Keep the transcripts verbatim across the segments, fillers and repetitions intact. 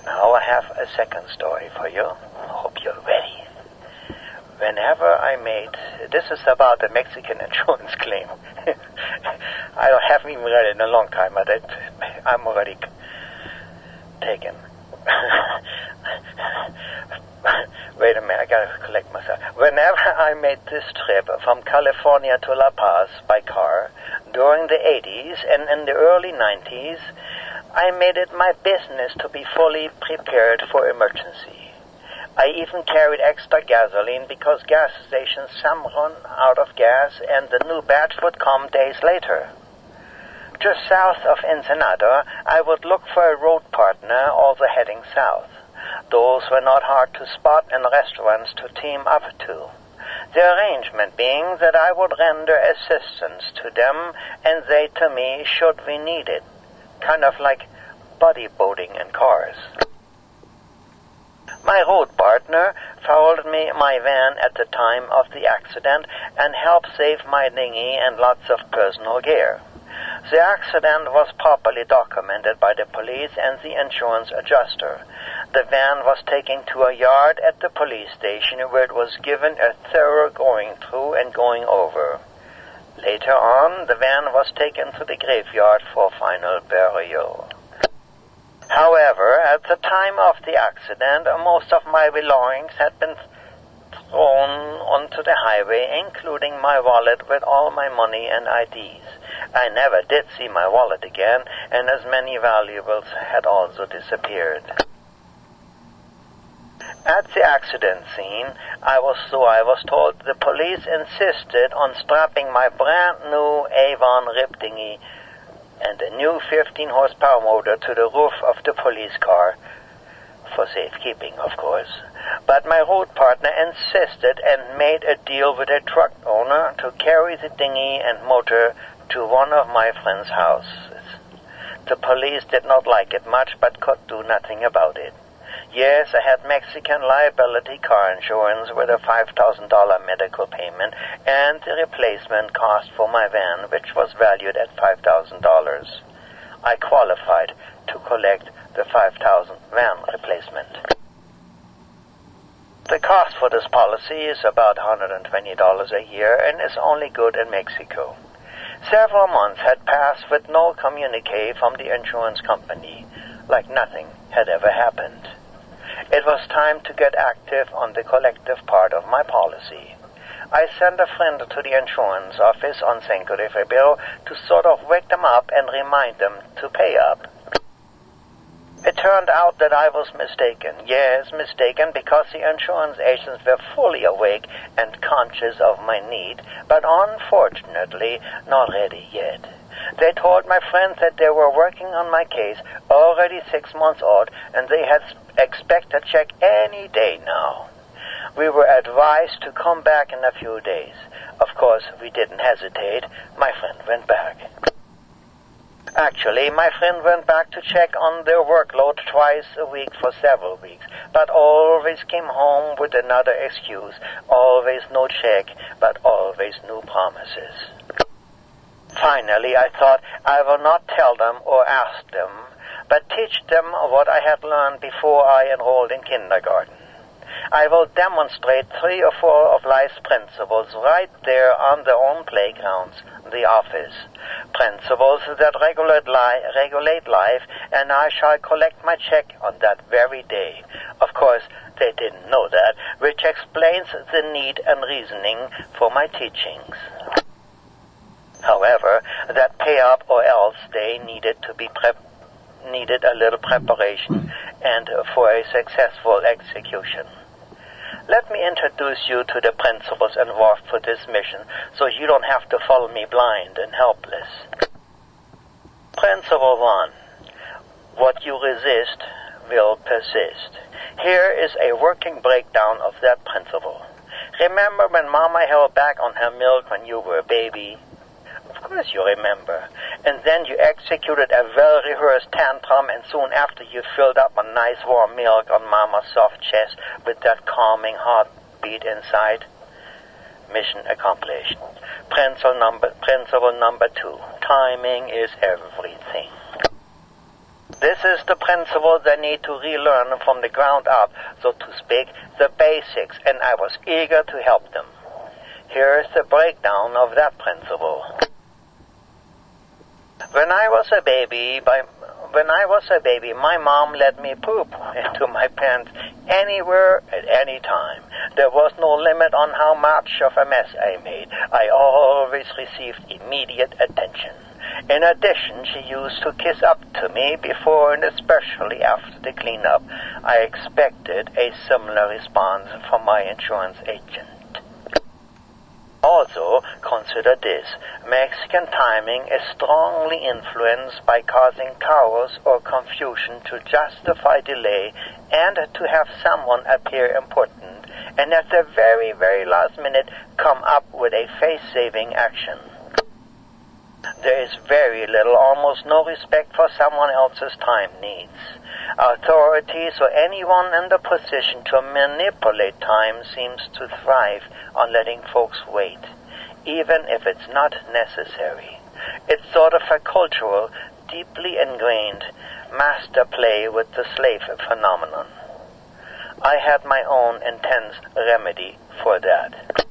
Now I have a second story for you. Hope you're ready. Whenever I made... This is about a Mexican insurance claim. I haven't even read it in a long time, but it, I'm already taken. Wait a minute, I gotta collect myself. Whenever I made this trip from California to La Paz by car during the eighties and in the early nineties, I made it my business to be fully prepared for emergency. I even carried extra gasoline because gas stations some run out of gas and the new batch would come days later. Just south of Ensenada, I would look for a road partner, also heading south. Those were not hard to spot in restaurants to team up to. The arrangement being that I would render assistance to them and they to me should we need it. Kind of like bodyboarding in cars. My road partner followed me my van at the time of the accident and helped save my dinghy and lots of personal gear. The accident was properly documented by the police and the insurance adjuster. The van was taken to a yard at the police station where it was given a thorough going through and going over. Later on, the van was taken to the graveyard for final burial. However, at the time of the accident, most of my belongings had been thrown onto the highway, including my wallet with all my money and I Ds. I never did see my wallet again, and as many valuables had also disappeared. At the accident scene, I was so I was told the police insisted on strapping my brand new Avon Rip dinghy and a new fifteen horsepower motor to the roof of the police car, for safekeeping, of course. But my road partner insisted and made a deal with a truck owner to carry the dinghy and motor to one of my friend's houses. The police did not like it much, but could do nothing about it. Yes, I had Mexican liability car insurance with a five thousand dollars medical payment and the replacement cost for my van, which was valued at five thousand dollars. I qualified to collect the five thousand dollars van replacement. The cost for this policy is about one hundred twenty dollars a year and is only good in Mexico. Several months had passed with no communique from the insurance company, like nothing had ever happened. It was time to get active on the collective part of my policy. I sent a friend to the insurance office on Cinco de Febrero to sort of wake them up and remind them to pay up. It turned out that I was mistaken. Yes, mistaken, because the insurance agents were fully awake and conscious of my need, but unfortunately not ready yet. They told my friends that they were working on my case already six months old, and they had expect a check any day now. We were advised to come back in a few days. Of course, we didn't hesitate. My friend went back. Actually, my friend went back to check on their workload twice a week for several weeks, but always came home with another excuse. Always no check, but always new promises. Finally, I thought I will not tell them or ask them, but teach them what I had learned before I enrolled in kindergarten. I will demonstrate three or four of life's principles right there on their own playgrounds, the office. Principles that regulate, li- regulate life, and I shall collect my check on that very day. Of course, they didn't know that, which explains the need and reasoning for my teachings. However, that pay up or else day needed to be prep- needed a little preparation and for a successful execution. Let me introduce you to the principles involved for this mission so you don't have to follow me blind and helpless. Principle one. What you resist will persist. Here is a working breakdown of that principle. Remember when Mama held back on her milk when you were a baby? Of course you remember. And then you executed a well-rehearsed tantrum, and soon after you filled up a nice warm milk on Mama's soft chest with that calming heartbeat inside. Mission accomplished. Principle number, principle number two. Timing is everything. This is the principle they need to relearn from the ground up, so to speak, the basics, and I was eager to help them. Here is the breakdown of that principle. When I was a baby, by, when I was a baby, my mom let me poop into my pants anywhere at any time. There was no limit on how much of a mess I made. I always received immediate attention. In addition, she used to kiss up to me before and especially after the cleanup. I expected a similar response from my insurance agent. Also, consider this. Mexican timing is strongly influenced by causing chaos or confusion to justify delay and to have someone appear important and at the very, very last minute come up with a face-saving action. There is very little, almost no respect for someone else's time needs. Authorities or anyone in the position to manipulate time seems to thrive on letting folks wait, even if it's not necessary. It's sort of a cultural, deeply ingrained master play with the slave phenomenon. I had my own intense remedy for that.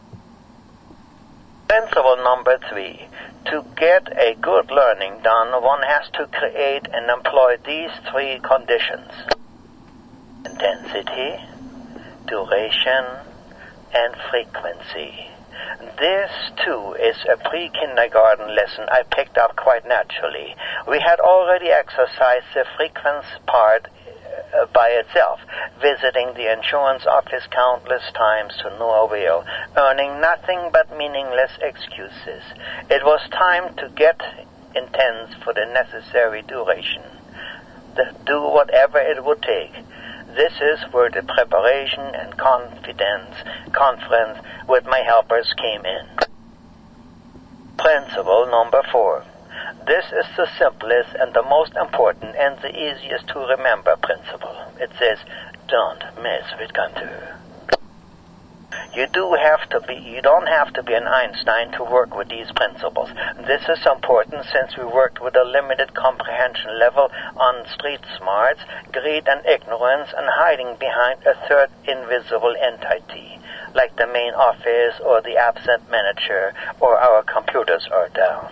Principle number three. To get a good learning done, one has to create and employ these three conditions: intensity, duration, and frequency. This, too, is a pre-kindergarten lesson I picked up quite naturally. We had already exercised the frequency part uh, by itself, visiting the insurance office countless times to no avail, earning nothing but meaningless excuses. It was time to get intense for the necessary duration, to do whatever it would take. This is where the preparation and confidence conference with my helpers came in. Principle number four. This is the simplest and the most important and the easiest to remember principle. It says, don't mess with Gunter. You do have to be, you don't have to be an Einstein to work with these principles. This is important since we worked with a limited comprehension level on street smarts, greed and ignorance, and hiding behind a third invisible entity, like the main office or the absent manager or our computers are down.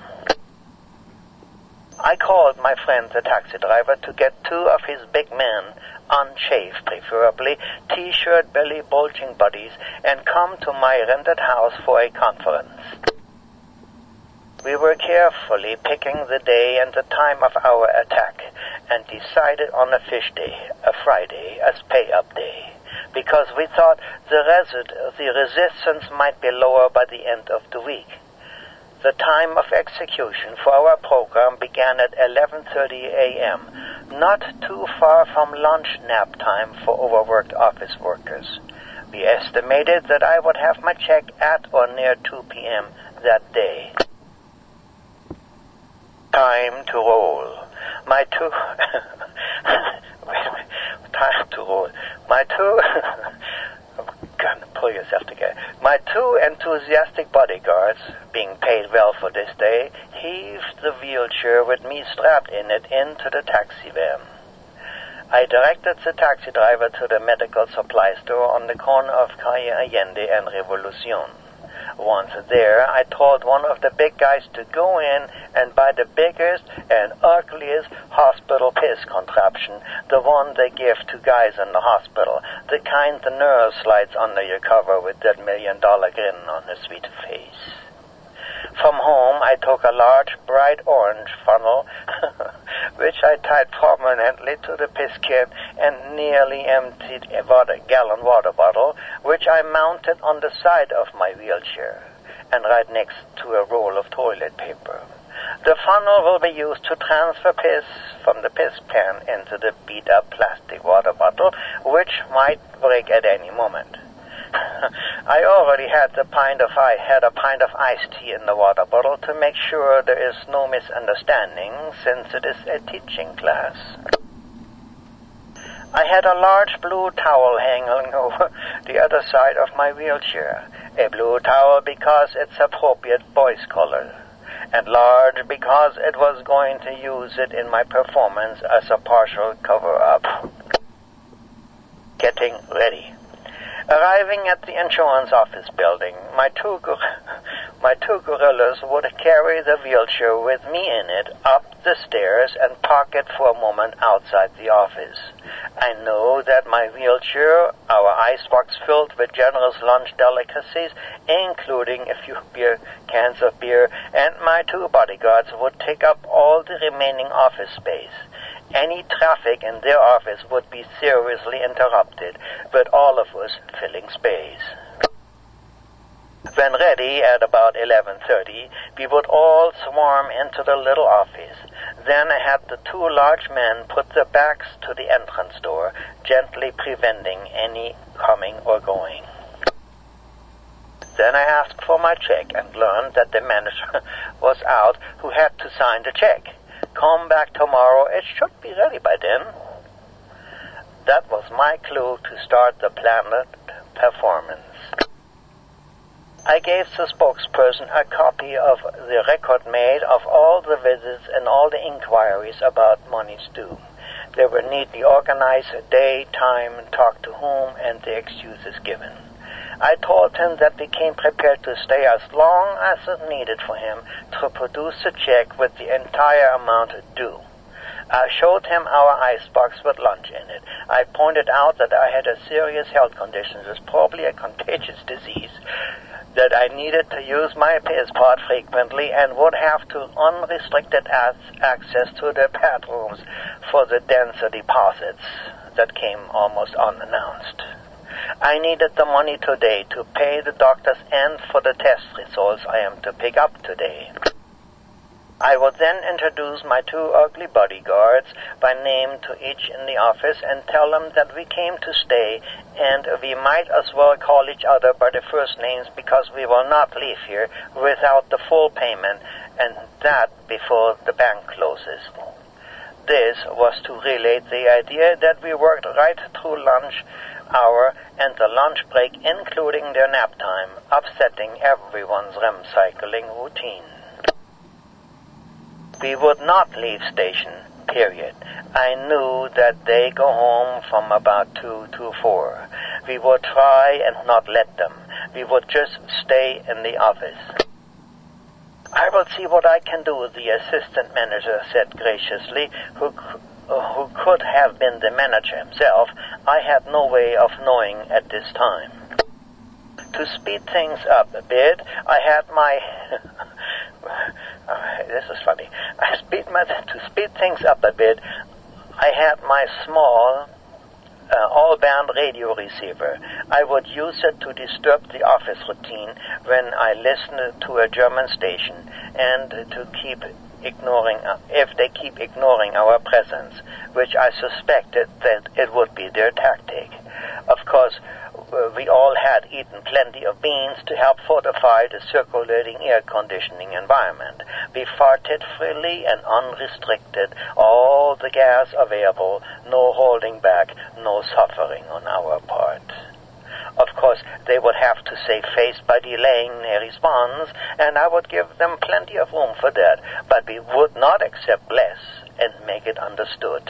I called my friend the taxi driver to get two of his big men, unshaved preferably, t-shirt belly bulging buddies, and come to my rented house for a conference. We were carefully picking the day and the time of our attack and decided on a fish day, a Friday, as pay-up day, because we thought the, resi- the resistance might be lower by the end of the week. The time of execution for our program began at eleven thirty a.m., not too far from lunch nap time for overworked office workers. We estimated that I would have my check at or near two p.m. that day. Time to roll. My two... time to roll. My two... God, pull yourself together. My two enthusiastic bodyguards, being paid well for this day, heaved the wheelchair with me strapped in it into the taxi van. I directed the taxi driver to the medical supply store on the corner of Calle Allende and Revolucion. Once there, I told one of the big guys to go in and buy the biggest and ugliest hospital piss contraption, the one they give to guys in the hospital, the kind the nurse slides under your cover with that million-dollar grin on his sweet face. From home, I took a large, bright orange funnel, which I tied prominently to the piss can, and nearly emptied a water, gallon water bottle, which I mounted on the side of my wheelchair, and right next to a roll of toilet paper. The funnel will be used to transfer piss from the piss pan into the beat-up plastic water bottle, which might break at any moment. I already had the pint of I had a pint of iced tea in the water bottle to make sure there is no misunderstanding, since it is a teaching class. I had a large blue towel hanging over the other side of my wheelchair. A blue towel because it's appropriate boy's color. and large because it was going to use it in my performance as a partial cover-up. Getting ready. Arriving at the insurance office building, my two gor- my two gorillas would carry the wheelchair with me in it up the stairs and park it for a moment outside the office. I know that my wheelchair, our icebox filled with generous lunch delicacies, including a few beer cans of beer, and my two bodyguards would take up all the remaining office space. Any traffic in their office would be seriously interrupted, with all of us filling space. When ready at about eleven thirty, we would all swarm into the little office. Then I had the two large men put their backs to the entrance door, gently preventing any coming or going. Then I asked for my check and learned that the manager was out who had to sign the check. Come back tomorrow, it should be ready by then. That was my clue to start the planned performance. I gave the spokesperson a copy of the record made of all the visits and all the inquiries about monies due. They were neatly organized, day, time, talk to whom, and the excuses given. I told him that we came prepared to stay as long as it needed for him to produce a check with the entire amount due. I showed him our icebox with lunch in it. I pointed out that I had a serious health condition, it was probably a contagious disease, that I needed to use my passport frequently and would have to unrestricted access to the bathrooms for the denser deposits that came almost unannounced. I needed the money today to pay the doctors and for the test results I am to pick up today. I would then introduce my two ugly bodyguards by name to each in the office and tell them that we came to stay and we might as well call each other by the first names because we will not leave here without the full payment, and that before the bank closes. This was to relate the idea that we worked right through lunch hour and the lunch break, including their nap time, upsetting everyone's R E M cycling routine. We would not leave station, period. I knew that they go home from about two to four. We would try and not let them. We would just stay in the office. I will see what I can do, the assistant manager said graciously, who uh, who could have been the manager himself. I had no way of knowing at this time. To speed things up a bit, I had my... uh, this is funny. I speed my, to speed things up a bit, I had my small... Uh, all-band radio receiver. I would use it to disturb the office routine when I listened to a German station and to keep ignoring, uh, if they keep ignoring our presence, which I suspected that it would be their tactic. Of course, uh, we all had eaten plenty of beans to help fortify the circulating air conditioning environment. We farted freely and unrestricted, all the gas available, no holding back, no suffering on our part. Of course, they would have to save face by delaying their response, and I would give them plenty of room for that, but we would not accept less and make it understood.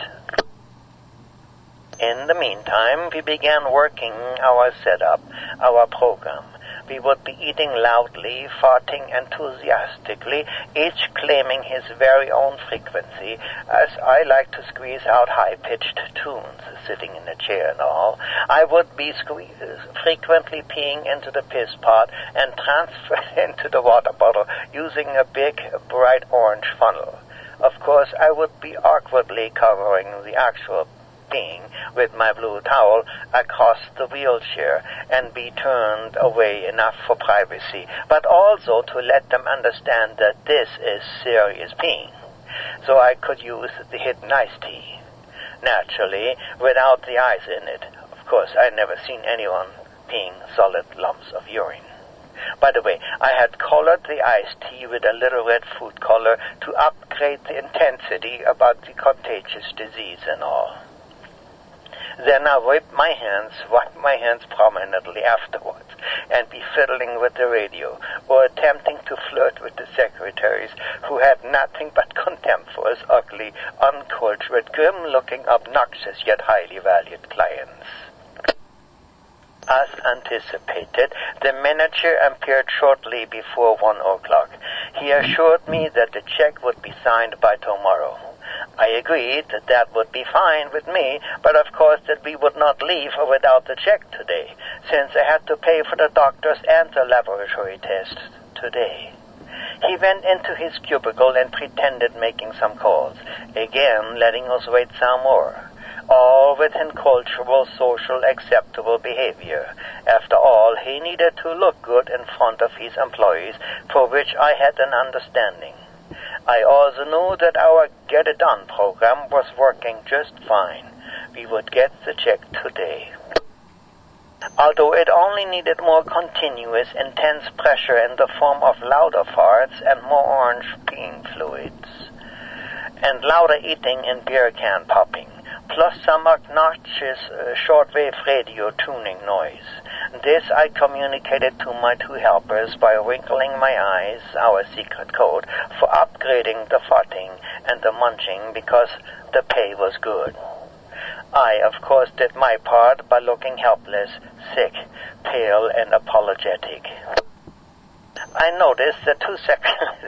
In the meantime, we began working our setup, our program. We would be eating loudly, farting enthusiastically, each claiming his very own frequency, as I like to squeeze out high-pitched tunes, sitting in a chair and all. I would be sque- frequently peeing into the piss pot and transfer into the water bottle using a big, bright orange funnel. Of course, I would be awkwardly covering the actual peeing with my blue towel across the wheelchair and be turned away enough for privacy, but also to let them understand that this is serious peeing, so I could use the hidden iced tea. Naturally, without the ice in it. Of course, I'd never seen anyone peeing solid lumps of urine. By the way, I had colored the iced tea with a little red food color to upgrade the intensity about the contagious disease and all. Then I wipe my hands, wipe my hands prominently afterwards, and be fiddling with the radio, or attempting to flirt with the secretaries who had nothing but contempt for us ugly, uncultured, grim-looking, obnoxious, yet highly valued clients. As anticipated, the manager appeared shortly before one o'clock. He assured me that the check would be signed by tomorrow. I agreed that that would be fine with me, but of course that we would not leave without the check today, since I had to pay for the doctors and the laboratory tests today. He went into his cubicle and pretended making some calls, again letting us wait some more. All within cultural, social, acceptable behavior. After all, he needed to look good in front of his employees, for which I had an understanding. I also knew that our Get It Done program was working just fine. We would get the check today. Although it only needed more continuous, intense pressure in the form of louder farts and more orange peeing fluids, and louder eating and beer can popping, plus some obnoxious uh, shortwave radio tuning noise. This I communicated to my two helpers by wrinkling my eyes, our secret code, for upgrading the farting and the munching because the pay was good. I, of course, did my part by looking helpless, sick, pale, and apologetic. I noticed that two sec-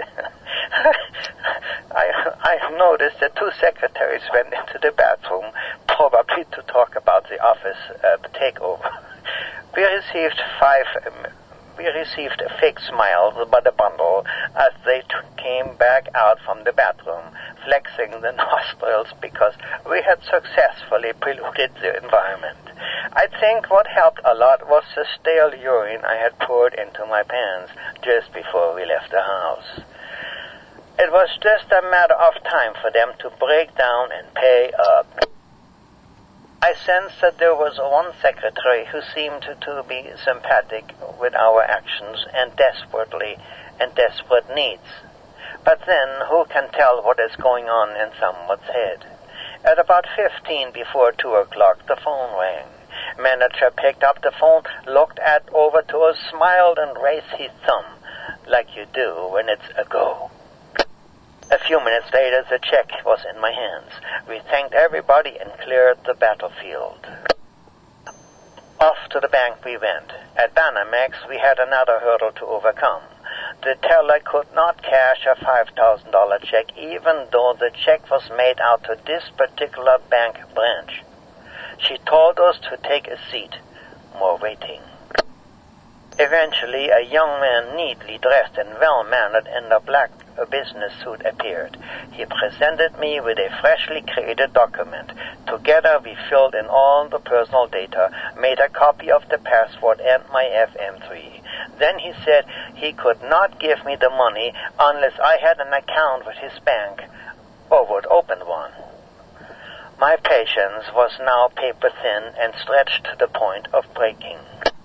I, I noticed that two secretaries went into the bathroom, probably to talk about the office uh, takeover. We received five. Um, we received fake smiles by the bundle as they t- came back out from the bathroom, flexing the nostrils because we had successfully polluted the environment. I think what helped a lot was the stale urine I had poured into my pants just before we left the house. It was just a matter of time for them to break down and pay up. I sensed that there was one secretary who seemed to be sympathetic with our actions and desperately and desperate needs. But then, who can tell what is going on in someone's head? At about fifteen before two o'clock, the phone rang. Manager picked up the phone, looked at over to us, smiled, and raised his thumb, like you do when it's a go. A few minutes later, the check was in my hands. We thanked everybody and cleared the battlefield. Off to the bank we went. At Banamex, we had another hurdle to overcome. The teller could not cash a five thousand dollars check, even though the check was made out to this particular bank branch. She told us to take a seat. More waiting. Eventually, a young man neatly dressed and well-mannered in a black business suit appeared. He presented me with a freshly created document. Together, we filled in all the personal data, made a copy of the passport and my F M three. Then he said he could not give me the money unless I had an account with his bank or would open one. My patience was now paper-thin and stretched to the point of breaking.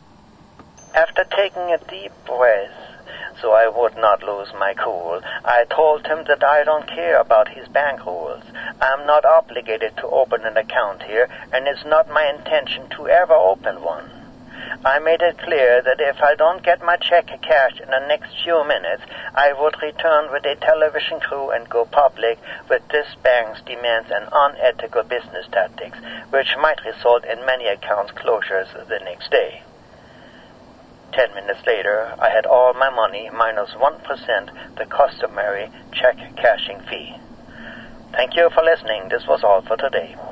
After taking a deep breath, so I would not lose my cool, I told him that I don't care about his bank rules. I am not obligated to open an account here, and it's not my intention to ever open one. I made it clear that if I don't get my check cashed in the next few minutes, I would return with a television crew and go public with this bank's demands and unethical business tactics, which might result in many account closures the next day. Ten minutes later, I had all my money minus one percent, the customary check cashing fee. Thank you for listening. This was all for today.